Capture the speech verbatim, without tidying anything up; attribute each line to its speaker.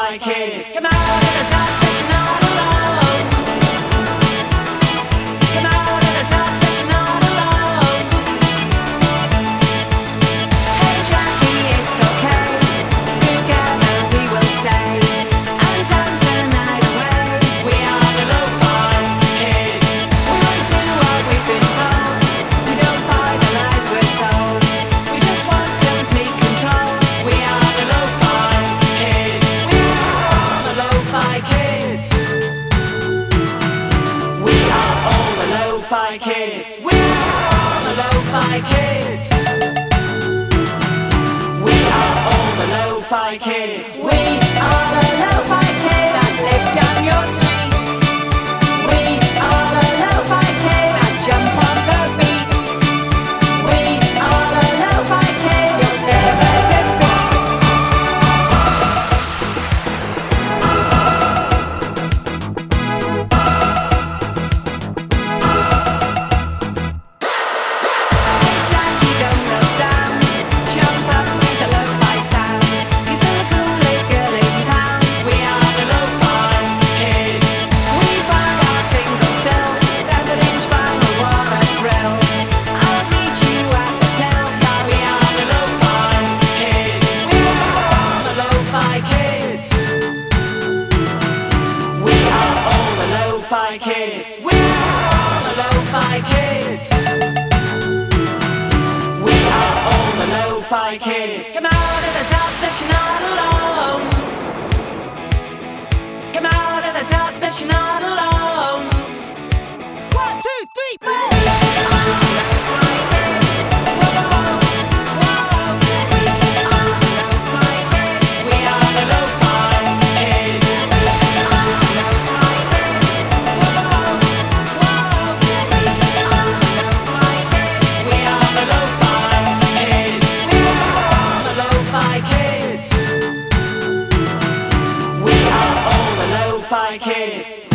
Speaker 1: lo-fi kids. Come out of the darkness, you're not alone. Come out of the darkness, you're not alone. Hey Jackie, it's okay. Together we will stay and dance the night away. We are the lo-fi kids. We won't do what we've been told. We don't buy the lies we're sold. We just want complete control. We are the lo-fi kids. We are the lo-fi kids. We are all the lo-fi kids. We are the lo-fi kids. We are all the lo-fi kids. We are the lo-fi kids that live down your street. We are the lo-fi kids that jump on the beat. We are the lo-fi kids you'll never defeat. Hey Jackie, don't look down. Jump up to the lo-fi sound. 'Cause you're the coolest girl in town. We are the lo-fi kids. We buy our singles still. Seven inch vinyl, what a thrill. I'll meet you at the till. Yeah, we are the lo-fi kids. We are the lo-fi kids. We are all the lo-fi kids. We are the lo-fi kids. We are all the lo-fi kids. Come out of the darkness, you're not alone. Come out of the darkness, you're not alone. One, two, three, four. We are the lo-fi kids. Whoa, whoa. We are the lo-fi kids. We are the lo-fi kids. We are the lo-fi kids. Whoa, whoa. We are the lo-fi kids. We are the lo-fi kids. We are the lo-fi kids. We are all the lo-fi kids.